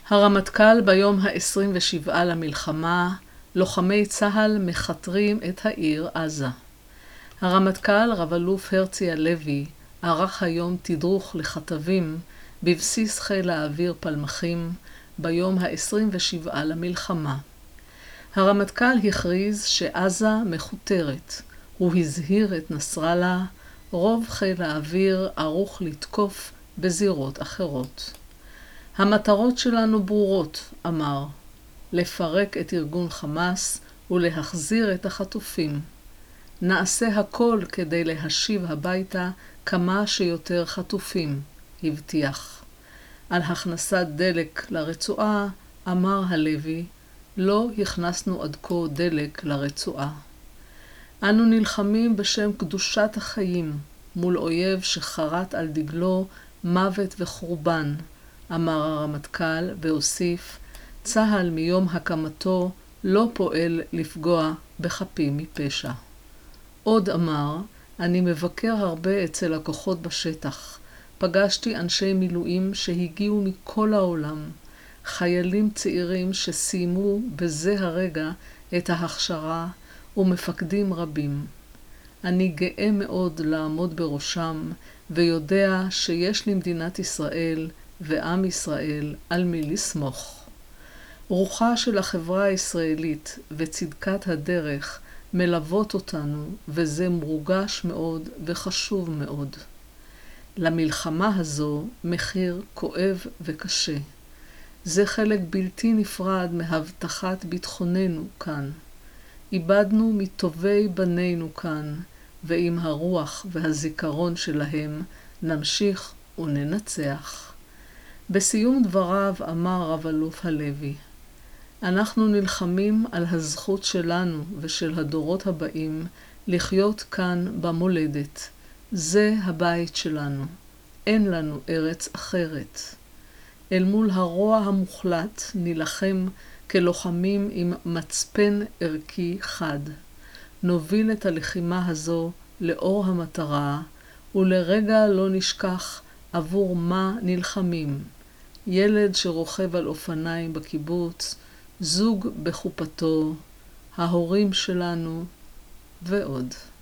הרמטכ"ל ביום ה-27 למלחמה, לוחמי צה"ל מחתרים את העיר עזה. הרמטכ"ל רב אלוף הרצי הלוי ערך היום תדרוך לכתבים בבסיס חיל האוויר פלמחים ביום ה-27 למלחמה. הרמטכ"ל הכריז שעזה מכותרת. הוא הזהיר את נסראללה, רוב חיל האוויר ערוך לתקוף בזירות אחרות. המטרות שלנו ברורות, אמר, לפרק את ארגון חמאס ולהחזיר את החטופים. נעשה הכל כדי להשיב הביתה כמה שיותר חטופים, הבטיח. על הכנסת דלק לרצועה, אמר הלוי, לא הכנסנו עד כה דלק לרצועה. אנו נלחמים בשם קדושת החיים מול אויב שחרט על דגלו מוות וחורבן, אמר הרמטכ"ל והוסיף, צה"ל מיום הקמתו לא פועל לפגוע בחפים מפשע. עוד אמר, אני מבקר הרבה אצל הכוחות בשטח. פגשתי אנשי מילואים שהגיעו מכל העולם, חיילים צעירים שסיימו בזה הרגע את ההכשרה ומפקדים רבים. אני גאה מאוד לעמוד בראשם ויודע שיש למדינת ישראל ועם ישראל על מי לסמוך. רוחה של החברה הישראלית וצדקת הדרך מלוות אותנו, וזה מורגש מאוד וחשוב מאוד. למלחמה הזו מחיר כואב וקשה. זה חלק בלתי נפרד מהבטחת ביטחוננו כאן. איבדנו מטובי בנינו כאן, ועם הרוח והזיכרון שלהם נמשיך וננצח. בסיום דבריו אמר רב אלוף הלוי, אנחנו נלחמים על הזכות שלנו ושל הדורות הבאים לחיות כאן במולדת. זה הבית שלנו. אין לנו ארץ אחרת. אל מול הרוע המוחלט נילחם כלוחמים עם מצפן ערכי חד. נוביל את הלחימה הזו לאור המטרה, ולרגע לא נשכח עבור מה נלחמים. ילד שרוכב על אופניים בקיבוץ, זוג בחופתו, ההורים שלנו ועוד.